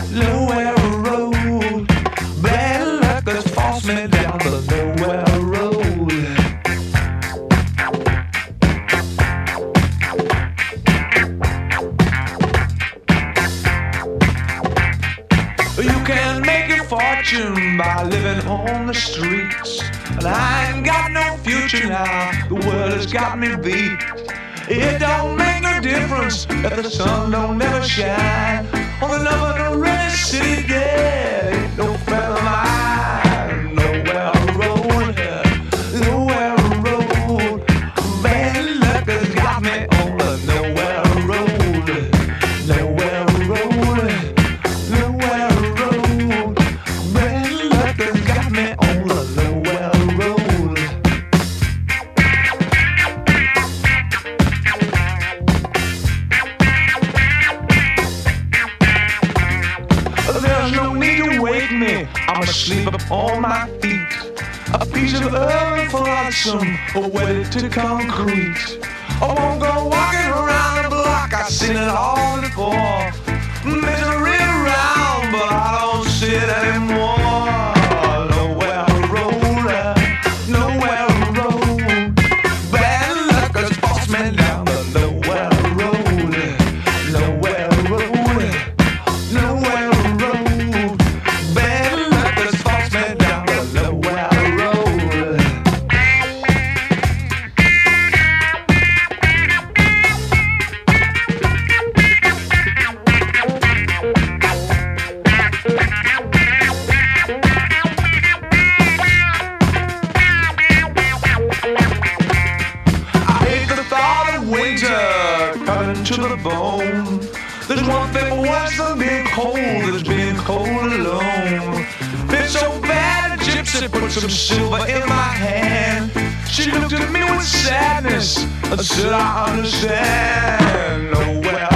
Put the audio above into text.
nowhere road. Bad luck has forced me down the nowhere road. You can make your fortune by living on the streets, and I ain't got no future now. The world has got me beat. It don't make no difference if the sun don't never shine on the love of the red city. Yeah, ain't no friend of mine. Nowhere road, nowhere road. Bad luck has got me on the nowhere road, nowhere road, nowhere road. Bad luck has got me on the nowhere road. There's no need to wake me, I'm asleep upon my feet. A piece of earth flotsam wedded to concrete. I won't go walking around the block, I've seen it all before. Misery around, but I don't see it anymore. Nowhere road, nowhere road. Bad luck has forced me down the nowhere road, nowhere road, nowhere road. Bad luck has forced me down the nowhere road. I hate the thought of winter cutting to the bone. There's one thing worse than being cold, is being cold alone. It's so bad, a gypsy put some silver in my hand. She looked at me with sadness and said, I understand. Nowhere